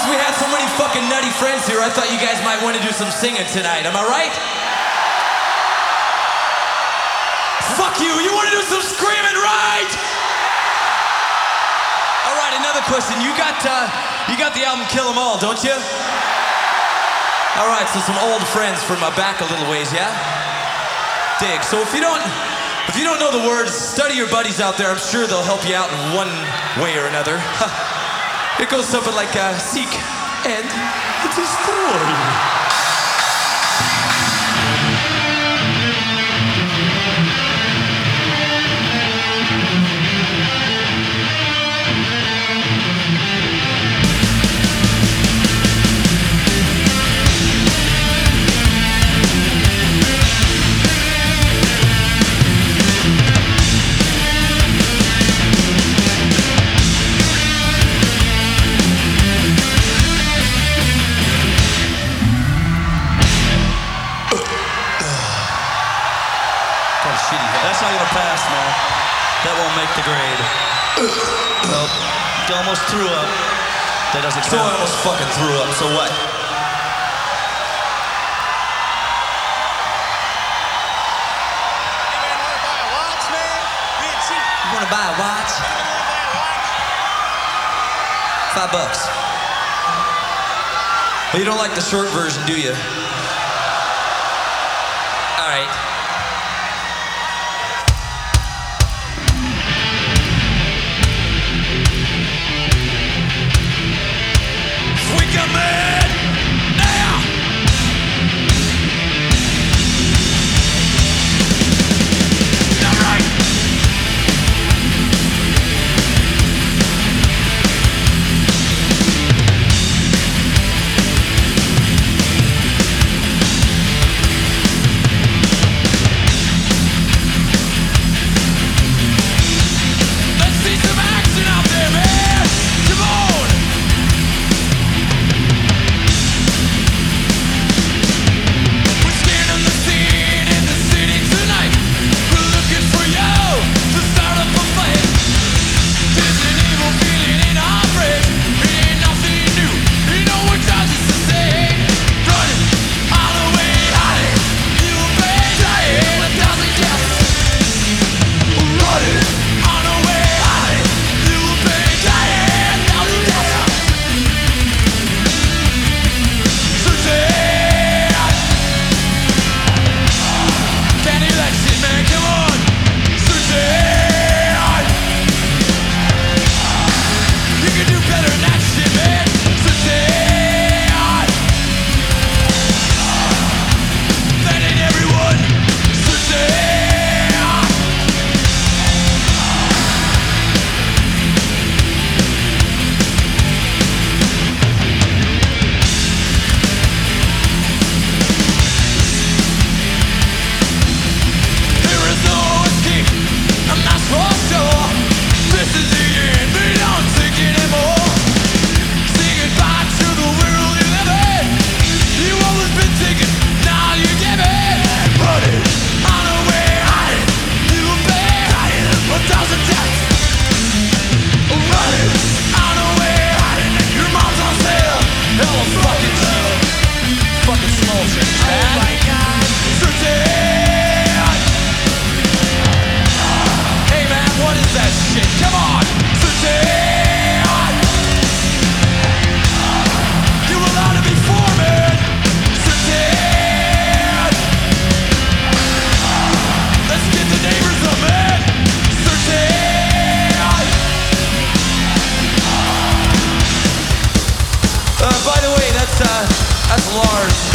we had so many fucking nutty friends here, I thought you guys might want to do some singing tonight. Am I right? Fuck you! You want to do some screaming, right? All right, another question. You got the album Kill 'Em All, don't you? All right, so some old friends from back a little ways, yeah? Dig. So if you don't know the words, study your buddies out there. I'm sure they'll help you out in one way or another. It goes something like seek and destroy. That's not gonna pass, man. That won't make the grade. Nope. You almost threw up. That doesn't count. So I almost fucking threw up, so what? You wanna buy a watch? $5. But you don't like the short version, do you? All right. That's Lars.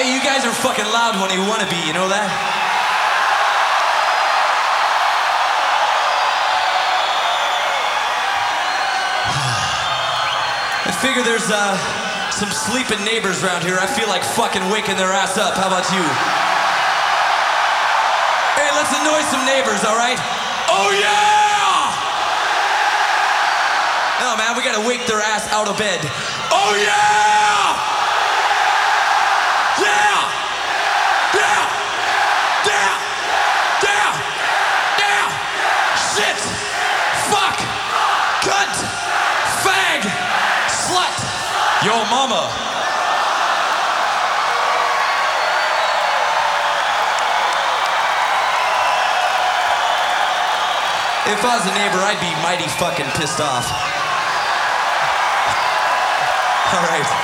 Hey, you guys are fucking loud when you want to be, you know that? I figure there's some sleeping neighbors around here. I feel like fucking waking their ass up. How about you? Hey, let's annoy some neighbors, all right? Oh yeah! No, man, we gotta wake their ass out of bed. Oh yeah! Yeah! Yeah! Yeah! Yeah! Yeah! Shit! Fuck! Cunt! Fag! Slut! Yo, mama! If I was a neighbor, I'd be mighty fucking pissed off. All right.